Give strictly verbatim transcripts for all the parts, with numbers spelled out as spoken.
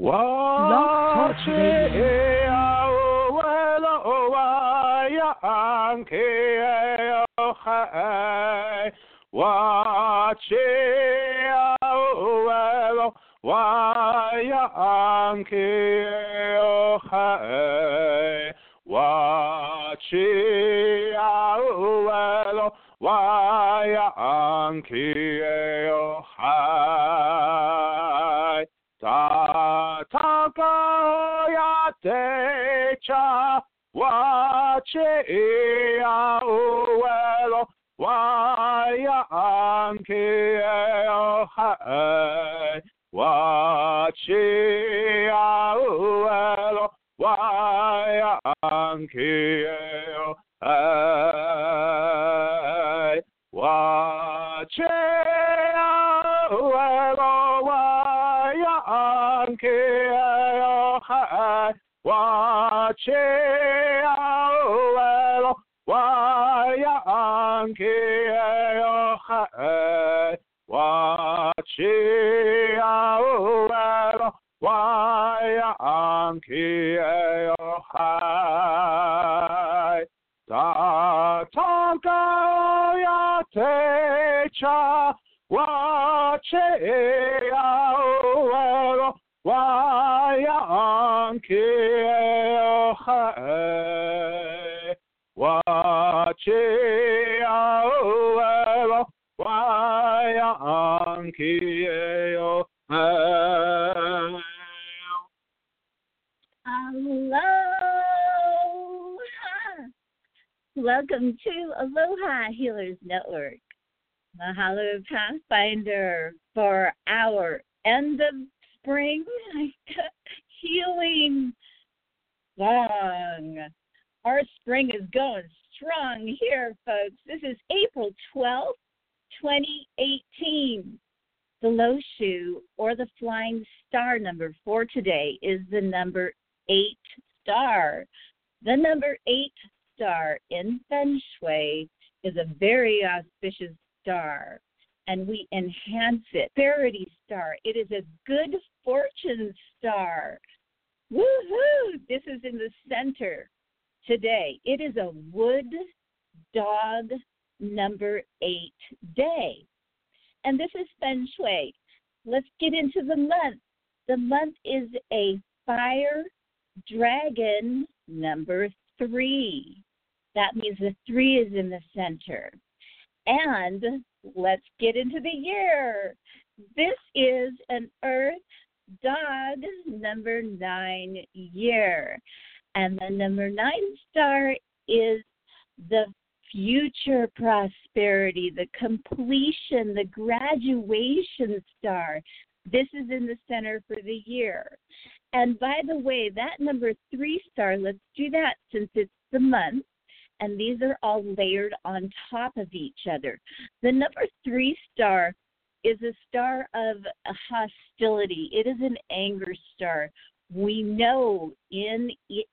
Blog Talk Radio. Ta ta ka ya te cha wa che ya uelo wa ya anke o hai wa che ya uelo wa ya anke o hai wa che ya uelo wa Anke hai wa che ao wa ya anke hai wa che ao wa ya anke hai ta ta ka ya te cha wa che ao wa ya anke hai wa che ao wa ya anke hai. Aloha! Welcome to Aloha Healers Network. Mahalo Pathfinder for our end of spring healing song. Our spring is going strong here, folks. This is April twelfth, twenty eighteen. The Lo-Shu, or the flying star number for today, is the number eight star. The number eight star in Feng Shui is a very auspicious star, and we enhance it. Prosperity star. It is a good fortune star. Woohoo! This is in the center today. It is a wood dog number eight day. And this is Feng Shui. Let's get into the month. The month is a fire dragon number three. That means the three is in the center. And let's get into the year. This is an earth dog number nine year. And the number nine star is the future prosperity, the completion, the graduation star. This is in the center for the year. And by the way, that number three star, let's do that since it's the month. And these are all layered on top of each other. The number three star is a star of hostility. It is an anger star. We know in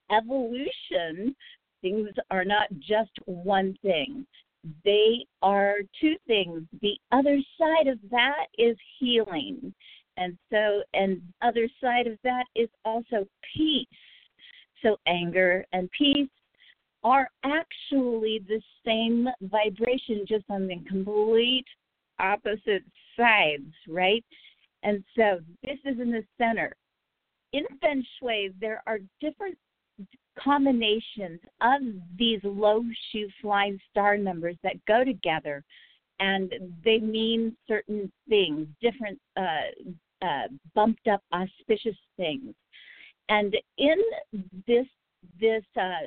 evolution, things are not just one thing. They are two things. The other side of that is healing. And so, and other side of that is also peace. So anger and peace are actually the same vibration, just on the complete opposite sides, right? And so this is in the center. In Feng Shui, there are different combinations of these Lo-Shu flying star numbers that go together, and they mean certain things, different uh, uh, bumped up auspicious things. And in this this uh,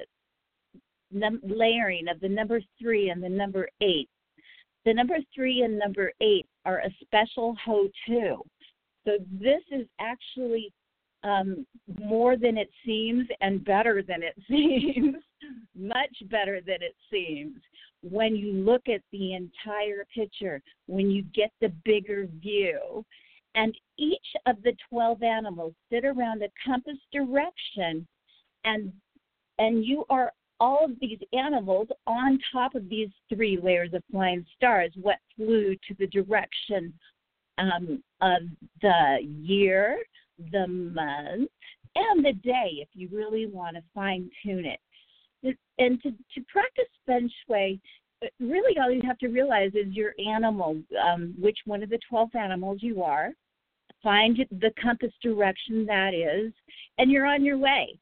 num- layering of the number three and the number eight, the number three and number eight are a special Ho-Tu. So this is actually Um, more than it seems and better than it seems, much better than it seems. When you look at the entire picture, when you get the bigger view, and each of the twelve animals sit around a compass direction, and and you are all of these animals on top of these three layers of flying stars, what flew to the direction um, of the year, the month, and the day if you really want to fine-tune it. And to, to practice Feng Shui, really all you have to realize is your animal, um, which one of the twelve animals you are, find the compass direction that is, and you're on your way.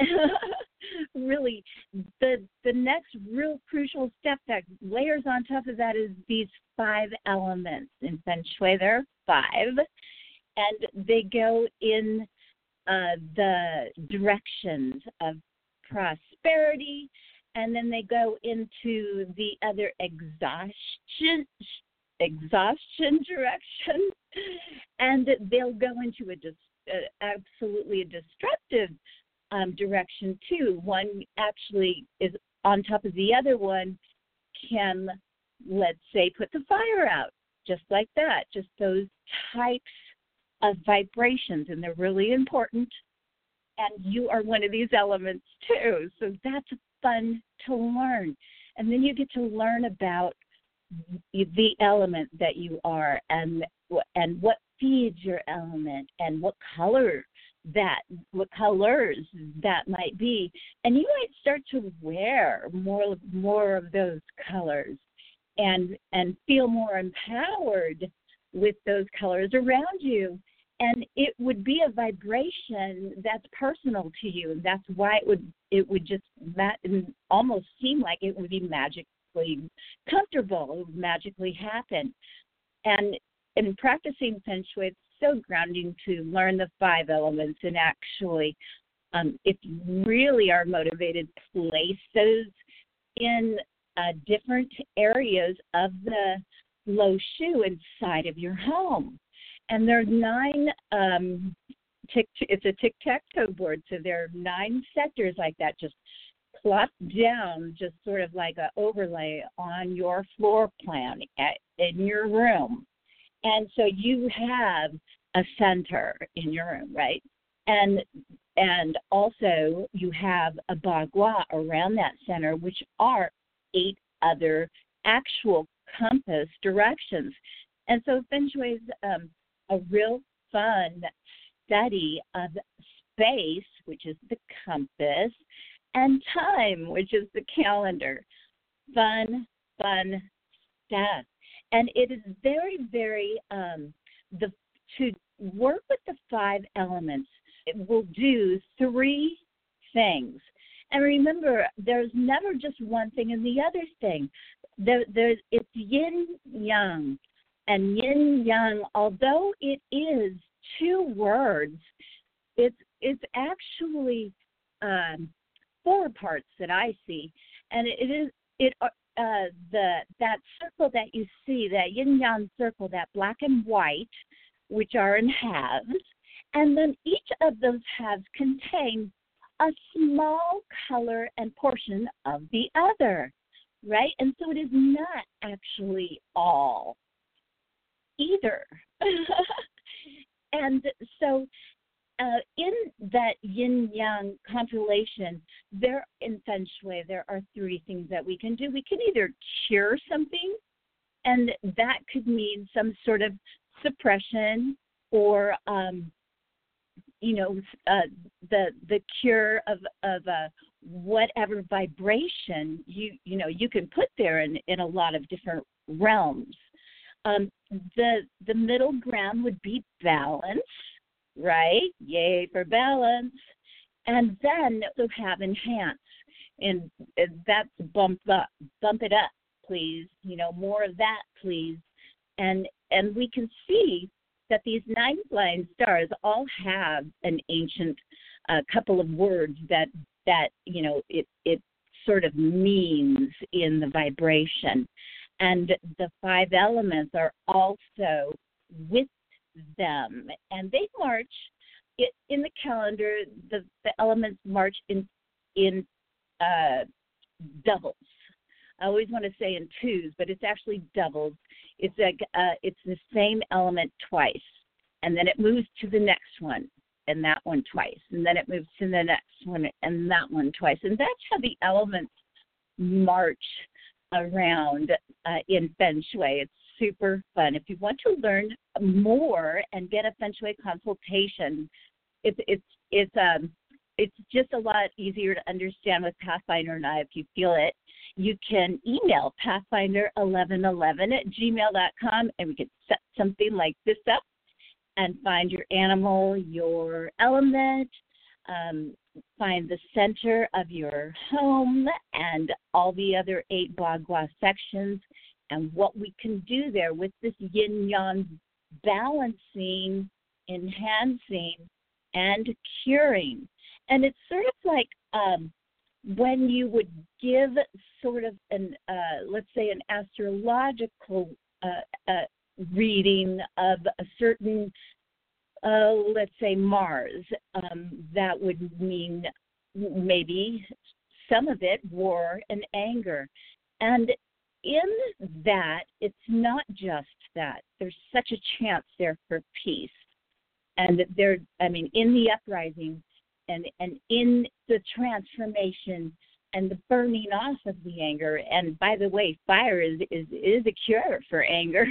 Really, the the next real crucial step that layers on top of that is these five elements. In Feng Shui, there are five, and they go in uh, the directions of prosperity, and then they go into the other exhaustion exhaustion direction, and they'll go into a dis, uh, absolutely a destructive um, direction too. One actually is on top of the other one, can, let's say, put the fire out, just like that, just those types of vibrations, and they're really important. And you are one of these elements too, so that's fun to learn. And then you get to learn about the element that you are, and and what feeds your element, and what color that, what colors that might be. And you might start to wear more more of those colors, and and feel more empowered with those colors around you. And it would be a vibration that's personal to you, and that's why it would it would just ma- almost seem like it would be magically comfortable. It would magically happen. And in practicing Feng Shui, it's so grounding to learn the five elements, and actually, um, if you really are motivated, place those in uh, different areas of the Lo Shu inside of your home. And there are nine, um, tic, it's a tic-tac-toe board, so there are nine sectors like that, just plopped down, just sort of like an overlay on your floor plan at, in your room. And so you have a center in your room, right? And and also you have a bagua around that center, which are eight other actual compass directions. And so Feng Shui is um, a real fun study of space, which is the compass, and time, which is the calendar. Fun, fun stuff. And it is very, very, um, the to work with the five elements, it will do three things. And remember, there's never just one thing and the other thing. There, there's, it's yin-yang. And yin-yang, although it is two words, it's it's actually um, four parts that I see, and it, it is it uh, the that circle that you see, that yin-yang circle, that black and white, which are in halves, and then each of those halves contain a small color and portion of the other, right? And so it is not actually all either. And so uh, in that yin-yang compilation, there in Feng Shui, there are three things that we can do. We can either cure something, and that could mean some sort of suppression, or um, you know, uh, the the cure of of uh, whatever vibration you you know you can put there in, in a lot of different realms. Um, the the middle ground would be balance, right? Yay for balance. And then also have enhance, and, and that's bump up, bump it up, please. You know, more of that, please. And and we can see that these nine flying stars all have an ancient uh, couple of words that that you know it it sort of means in the vibration. And the five elements are also with them. And they march it, in the calendar, the, the elements march in in uh, doubles. I always want to say in twos, but it's actually doubles. It's like uh, it's the same element twice. And then it moves to the next one, and that one twice. And then it moves to the next one, and that one twice. And that's how the elements march around uh, in Feng Shui. It's super fun. If you want to learn more and get a Feng Shui consultation, it's it's it's um it's just a lot easier to understand with Pathfinder and I if you feel it. You can email pathfinder eleven eleven at gmail dot com, and we can set something like this up and find your animal, your element, um, find the center of your home and all the other eight Bagua sections, and what we can do there with this yin-yang balancing, enhancing, and curing. And it's sort of like um, when you would give sort of an, uh, let's say, an astrological uh, uh, reading of a certain, uh, let's say, Mars, um, that would mean maybe some of it war and anger. And in that, it's not just that. There's such a chance there for peace. And there, I mean, in the uprising and, and in the transformation and the burning off of the anger. And by the way, fire is, is, is a cure for anger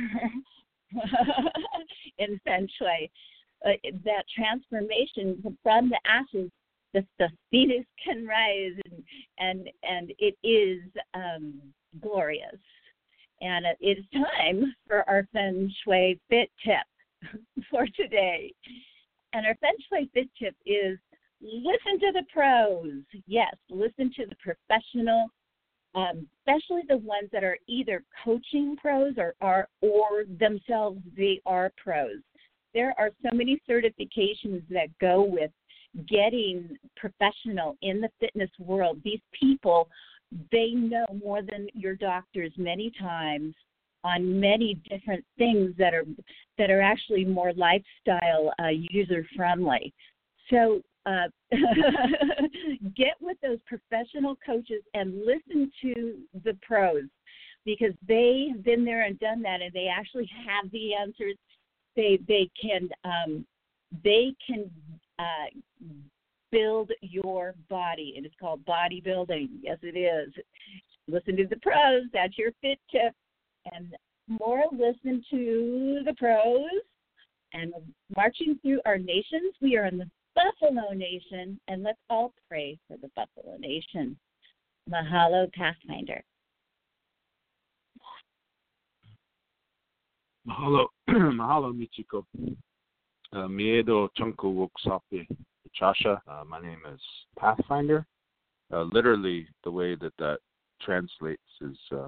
in Feng Shui. Uh, that transformation from the ashes, the, the phoenix can rise, and and, and it is um, glorious. And it is time for our Feng Shui Fit Tip for today. And our Feng Shui Fit Tip is listen to the pros. Yes, listen to the professional, um, especially the ones that are either coaching pros or are or themselves they are pros. There are so many certifications that go with getting professional in the fitness world. These people, they know more than your doctors many times on many different things that are that are actually more lifestyle uh, user friendly. So uh, get with those professional coaches and listen to the pros, because they have been there and done that, and they actually have the answers. They they can um, they can uh, build your body, and it's called bodybuilding. Yes, it is. Listen to the pros. That's your fit tip. And more listen to the pros. And marching through our nations, we are in the Buffalo Nation, and let's all pray for the Buffalo Nation. Mahalo, Pathfinder. Mahalo, mahalo, Michiko. Uh, Miedo Chunko Woksape Chasha. Uh, my name is Pathfinder. Uh, literally, the way that that translates is uh,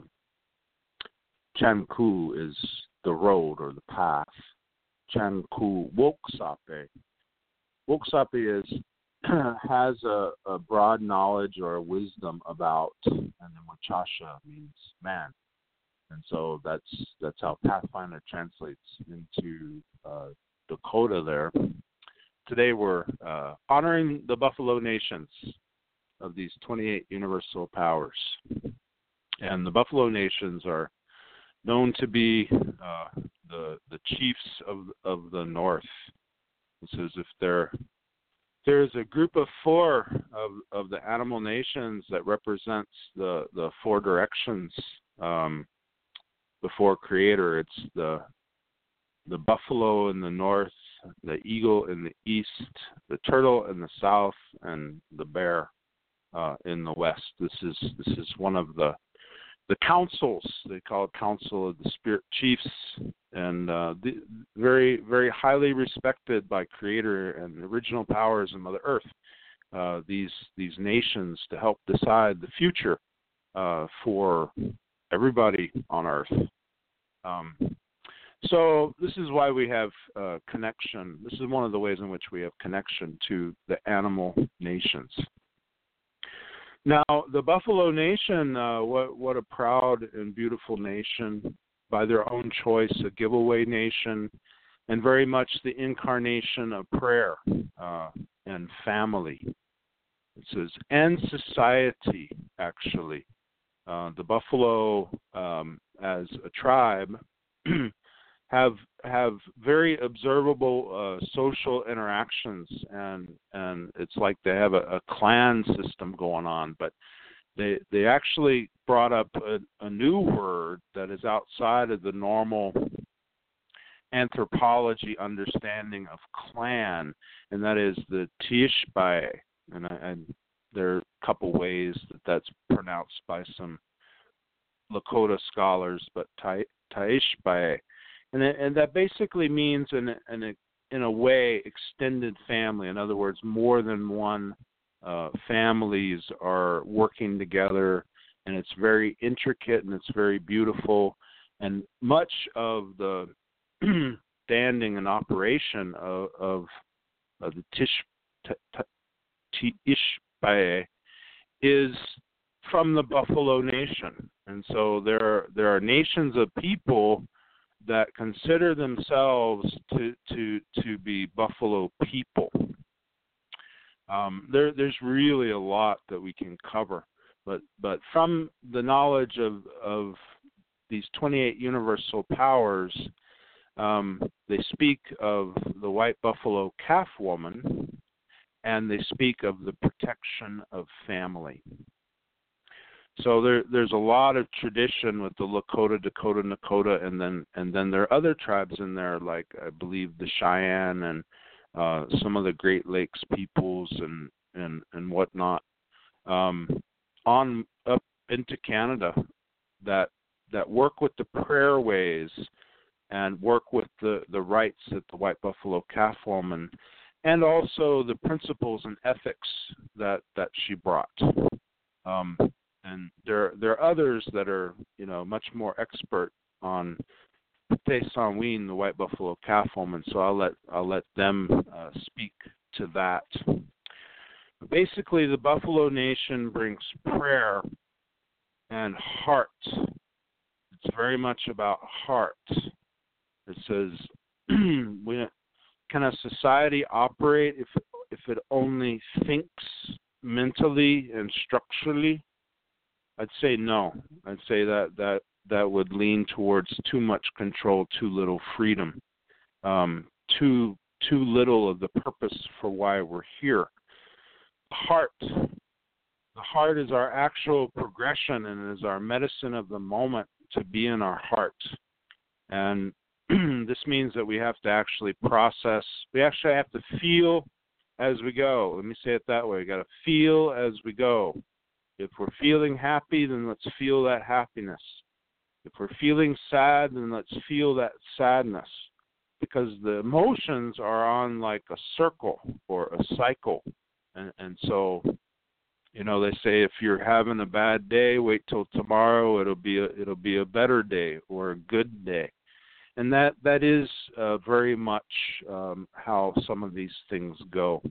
Chanku is the road or the path. Chanku Woksape. Woksape is has a, a broad knowledge or a wisdom about, and then Wachasha means man. And so that's that's how Pathfinder translates into uh, Dakota there. Today we're uh, honoring the Buffalo Nations of these twenty-eight universal powers. And the Buffalo Nations are known to be uh, the the chiefs of of the North. This is if there there's a group of four of, of the animal nations that represents the, the four directions um, before Creator. It's the the buffalo in the north, the eagle in the east, the turtle in the south, and the bear uh, in the west. This is this is one of the the councils. They call it Council of the Spirit Chiefs, and uh, the, very very highly respected by Creator and the original powers of Mother Earth. Uh, these these nations to help decide the future uh, for everybody on Earth. Um, so this is why we have uh, connection. This is one of the ways in which we have connection to the animal nations. Now, the Buffalo Nation, uh, what what a proud and beautiful nation, by their own choice, a giveaway nation, and very much the incarnation of prayer uh, and family. It says, and society, actually. Uh, the Buffalo, um, as a tribe, have have very observable uh, social interactions, and and it's like they have a, a clan system going on. But they they actually brought up a, a new word that is outside of the normal anthropology understanding of clan, and that is the Tiishbae. And, I, and there are a couple ways that that's pronounced by some Lakota scholars, but Tiishbae. And, it, and that basically means, in a, in, a, in a way, extended family. In other words, more than one uh, families are working together, and it's very intricate and it's very beautiful. And much of the standing and operation of, of, of the Tish, t, t, Tiishbae is from the Buffalo Nation. And so there are, there are nations of people that consider themselves to to, to be Buffalo people. Um, there, there's really a lot that we can cover. But but from the knowledge of, of these twenty-eight universal powers, Um, they speak of the white buffalo calf woman, and they speak of the protection of family. So there, there's a lot of tradition with the Lakota, Dakota, Nakota, and then and then there are other tribes in there, like I believe the Cheyenne and uh, some of the Great Lakes peoples and and and whatnot, um, on up into Canada, that that work with the prayer ways and work with the, the rights that the white buffalo calf woman, and also the principles and ethics that, that she brought. Um, and there there are others that are, you know, much more expert on Te Sanween, the white buffalo calf woman. So I'll let I'll let them uh, speak to that. Basically, the Buffalo Nation brings prayer and heart. It's very much about heart. It says, we, can a society operate if if it only thinks mentally and structurally? I'd say no. I'd say that that, that would lean towards too much control, too little freedom, um, too too little of the purpose for why we're here. Heart. The heart is our actual progression and is our medicine of the moment to be in our heart. And this means that we have to actually process, we actually have to feel as we go. Let me say it that way. We got to feel as we go. If we're feeling happy, then let's feel that happiness. If we're feeling sad, then let's feel that sadness. Because the emotions are on like a circle or a cycle. And, and so, you know, they say if you're having a bad day, wait till tomorrow. It'll be a, it'll be a better day or a good day. And that, that is uh, very much um, how some of these things go.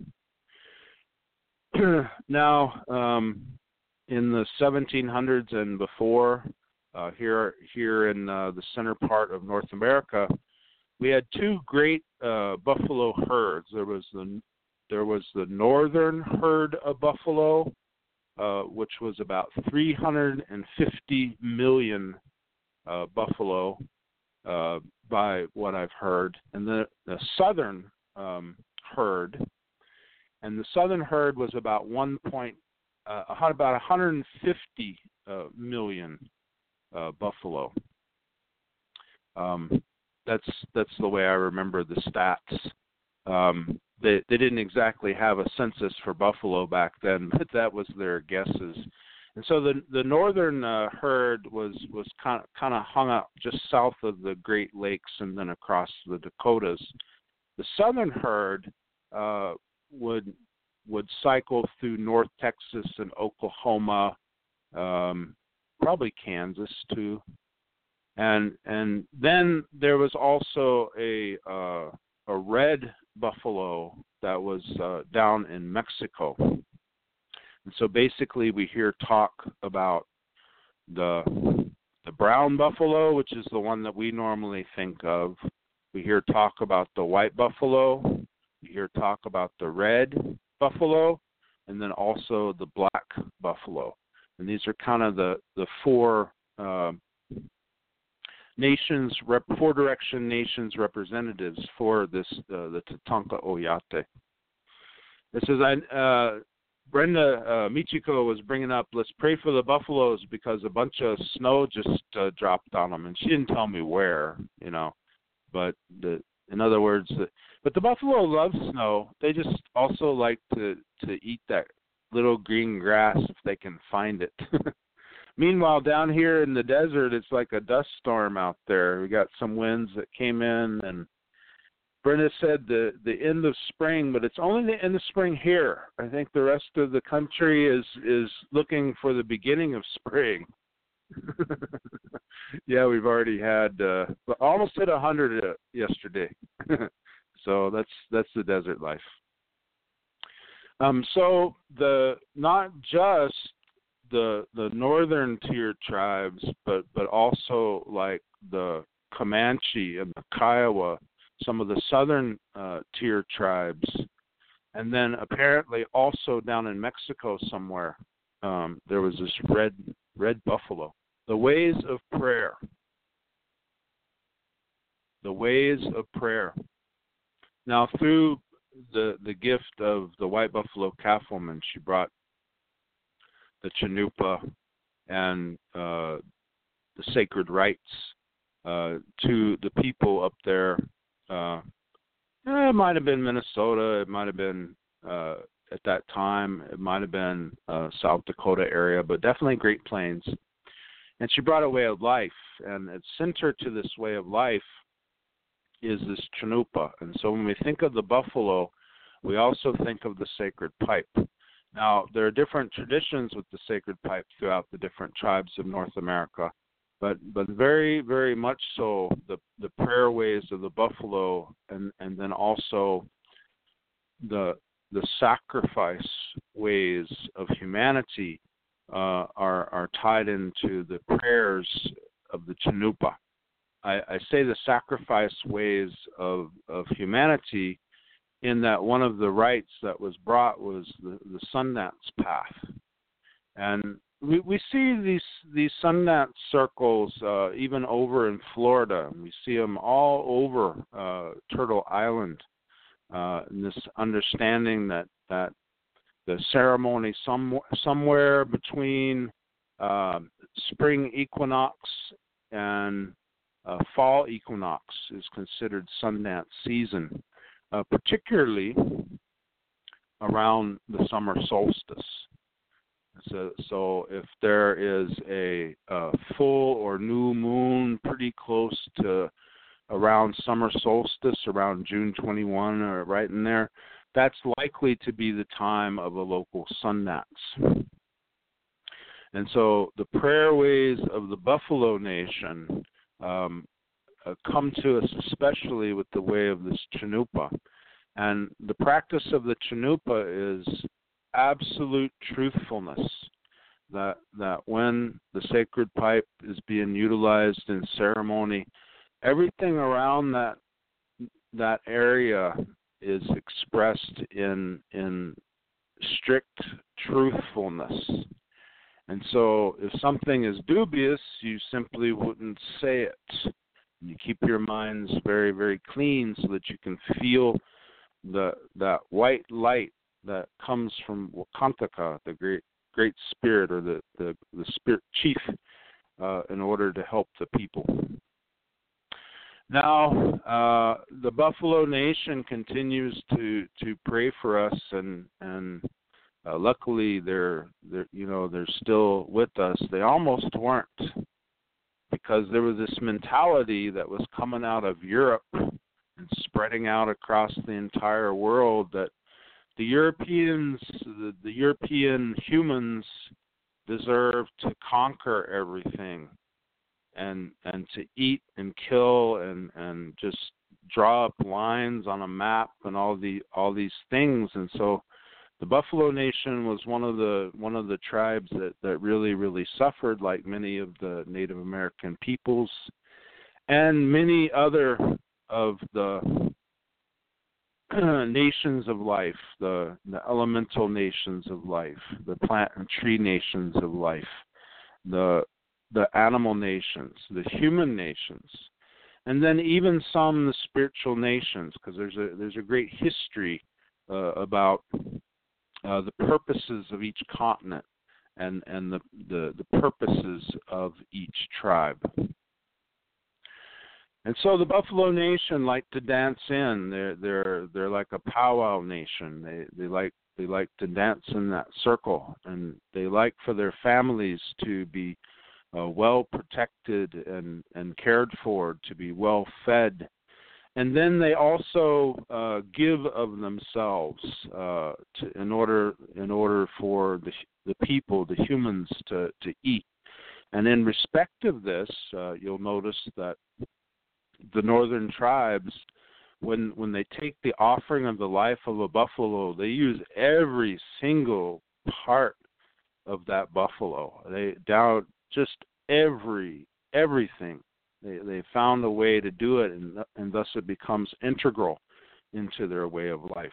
Now, um, in the seventeen hundreds and before, uh, here here in uh, the center part of North America, we had two great uh, buffalo herds. There was the there was the northern herd of buffalo, uh, which was about three hundred fifty million uh, buffalo. Uh, by what I've heard, and the, the southern um, herd, and the southern herd was about one point, uh, about one hundred fifty uh, million uh, buffalo. Um, that's that's the way I remember the stats. Um, they they didn't exactly have a census for buffalo back then, but that was their guesses. And so the the northern uh, herd was was kind of kind of hung out just south of the Great Lakes and then across the Dakotas. The southern herd uh, would would cycle through North Texas and Oklahoma, um, probably Kansas too, and and then there was also a uh, a red buffalo that was uh, down in Mexico. And so basically we hear talk about the the brown buffalo, which is the one that we normally think of. We hear talk about the white buffalo. We hear talk about the red buffalo, and then also the black buffalo. And these are kind of the, the four uh, nations, rep, four direction nations representatives for this, uh, the Tatanka Oyate. It says, I, uh, Brenda uh, Michiko was bringing up, let's pray for the buffaloes because a bunch of snow just uh, dropped on them, and she didn't tell me where, you know. But the, in other words, the, but the buffalo love snow. They just also like to, to eat that little green grass if they can find it. Meanwhile, down here in the desert, it's like a dust storm out there. We got some winds that came in, and Brenda said the, the end of spring, but it's only the end of spring here. I think the rest of the country is, is looking for the beginning of spring. Yeah, we've already had uh, almost hit one hundred uh, yesterday. So that's that's the desert life. Um, so the not just the the northern tier tribes, but but also like the Comanche and the Kiowa, some of the southern uh, tier tribes, and then apparently also down in Mexico somewhere, um, there was this red red buffalo. The ways of prayer. The ways of prayer. Now, through the the gift of the white buffalo calf woman, she brought the chanupa and uh, the sacred rites uh, to the people up there. Uh, it might have been Minnesota. It might have been uh, at that time. It might have been uh, South Dakota area, but definitely Great Plains. And she brought a way of life, and at center to this way of life is this chanupa. And so when we think of the buffalo, we also think of the sacred pipe. Now, there are different traditions with the sacred pipe throughout the different tribes of North America, but but very, very much so the, the prayer ways of the buffalo, and, and then also the the sacrifice ways of humanity Uh, are are tied into the prayers of the chanupa. I, I say the sacrifice ways of, of humanity in that one of the rites that was brought was the, the Sundance path. And we, we see these these Sundance circles uh, even over in Florida. We see them all over uh, Turtle Island. Uh, and this understanding that, that the ceremony some, somewhere between uh, spring equinox and uh, fall equinox is considered Sundance season, uh, particularly around the summer solstice. So, so if there is a, a full or new moon pretty close to around summer solstice, around June twenty-first or right in there, that's likely to be the time of a local Sundance. And so the prayer ways of the Buffalo Nation um, uh, come to us especially with the way of this chanupa. And the practice of the chanupa is absolute truthfulness, that that when the sacred pipe is being utilized in ceremony, everything around that that area is expressed in in strict truthfulness. And so if something is dubious, you simply wouldn't say it. You keep your minds very, very clean so that you can feel the that white light that comes from Wakantaka, the great great spirit, or the, the, the spirit chief, uh, in order to help the people. Now, uh, the Buffalo Nation continues to, to pray for us, and and uh, luckily they're they're you know they're still with us. They almost weren't, because there was this mentality that was coming out of Europe and spreading out across the entire world that the Europeans, the, the European humans, deserve to conquer everything. And and to eat and kill and, and just draw up lines on a map and all the all these things. And so the Buffalo Nation was one of the one of the tribes that, that really, really suffered, like many of the Native American peoples and many other of the nations of life, the, the elemental nations of life, the plant and tree nations of life, the the animal nations, the human nations, and then even some the spiritual nations, because there's a there's a great history uh, about uh, the purposes of each continent and, and the, the, the purposes of each tribe. And so the Buffalo Nation like to dance in. They're they're they're like a powwow nation. They they like they like to dance in that circle, and they like for their families to be uh, well protected and, and cared for, to be well fed. And then they also uh, give of themselves uh, to, in order in order for the the people, the humans, to, to eat. And in respect of this, uh, you'll notice that the northern tribes, when when they take the offering of the life of a buffalo, they use every single part of that buffalo. They down just every everything. They they found a way to do it, and and thus it becomes integral into their way of life.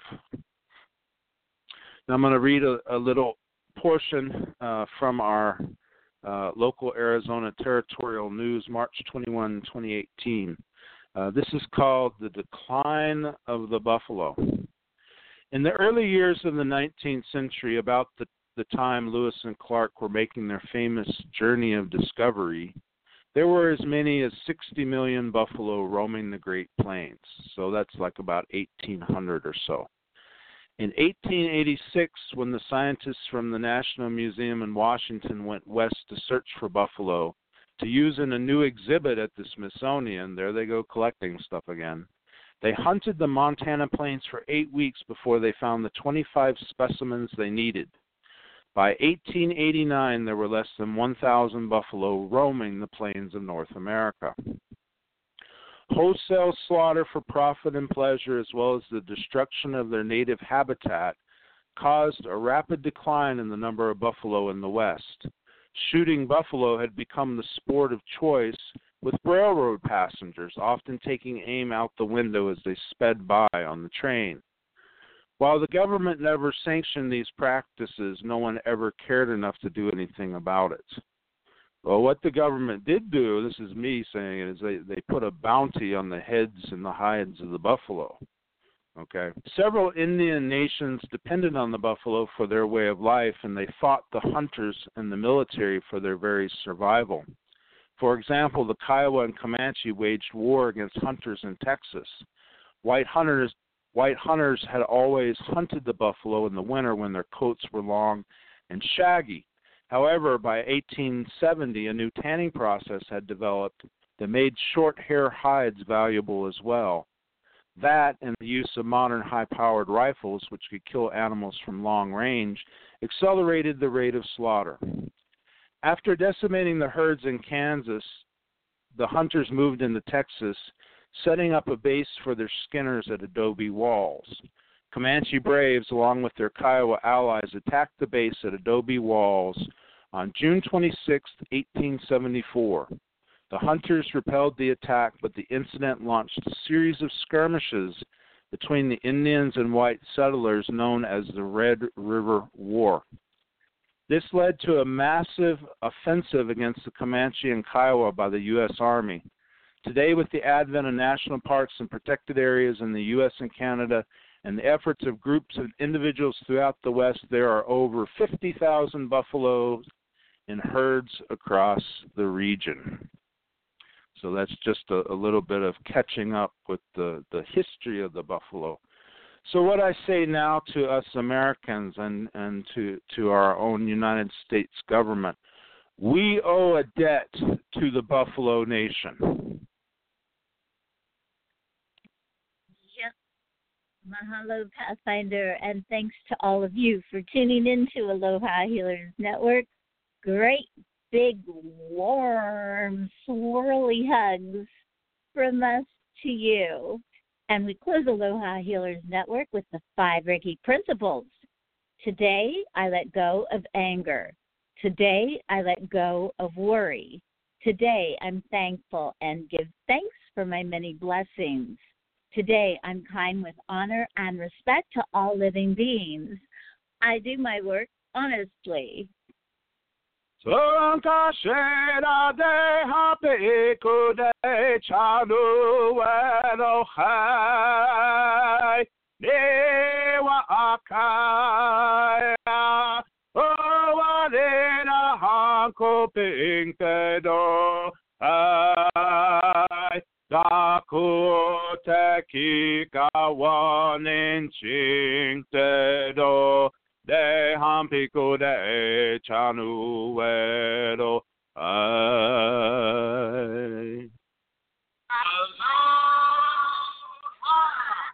Now I'm going to read a, a little portion uh, from our uh, local Arizona Territorial News, March twenty-first, twenty eighteen. Uh, this is called The Decline of the Buffalo. In the early years of the nineteenth century, about the, the time Lewis and Clark were making their famous journey of discovery, there were as many as sixty million buffalo roaming the Great Plains. So that's like about eighteen hundred or so. In eighteen eighty-six, when the scientists from the National Museum in Washington went west to search for buffalo, to use in a new exhibit at the Smithsonian, there they go collecting stuff again, they hunted the Montana plains for eight weeks before they found the twenty-five specimens they needed. By eighteen eighty-nine, there were less than one thousand buffalo roaming the plains of North America. Wholesale slaughter for profit and pleasure, as well as the destruction of their native habitat, caused a rapid decline in the number of buffalo in the West. Shooting buffalo had become the sport of choice, with railroad passengers often taking aim out the window as they sped by on the train. While the government never sanctioned these practices, no one ever cared enough to do anything about it. Well, what the government did do, this is me saying it, is they, they put a bounty on the heads and the hides of the buffalo. Okay. Several Indian nations depended on the buffalo for their way of life, and they fought the hunters and the military for their very survival. For example, the Kiowa and Comanche waged war against hunters in Texas. White hunters, white hunters had always hunted the buffalo in the winter when their coats were long and shaggy. However, by eighteen seventy, a new tanning process had developed that made short hair hides valuable as well. That and the use of modern high-powered rifles, which could kill animals from long range, accelerated the rate of slaughter. After decimating the herds in Kansas, the hunters moved into Texas, setting up a base for their skinners at Adobe Walls. Comanche braves, along with their Kiowa allies, attacked the base at Adobe Walls on June twenty-sixth, eighteen seventy-four. The hunters repelled the attack, but the incident launched a series of skirmishes between the Indians and white settlers known as the Red River War. This led to a massive offensive against the Comanche and Kiowa by the U S Army. Today, with the advent of national parks and protected areas in the U S and Canada and the efforts of groups of individuals throughout the West, there are over fifty thousand buffaloes in herds across the region. So that's just a, a little bit of catching up with the, the history of the buffalo. So what I say now to us Americans and, and to, to our own United States government, we owe a debt to the Buffalo Nation. Yep. Mahalo, Pathfinder, and thanks to all of you for tuning in to Aloha Healers Network. Great big, warm, swirly hugs from us to you. And we close Aloha Healers Network with the five Reiki principles. Today, I let go of anger. Today, I let go of worry. Today, I'm thankful and give thanks for my many blessings. Today, I'm kind with honor and respect to all living beings. I do my work honestly. Sankashera de hapiku de chalu elohai Newa kaya o wale na hanko ping te do ai daku te kikawanin ching te do de hampiko de chanuero ai.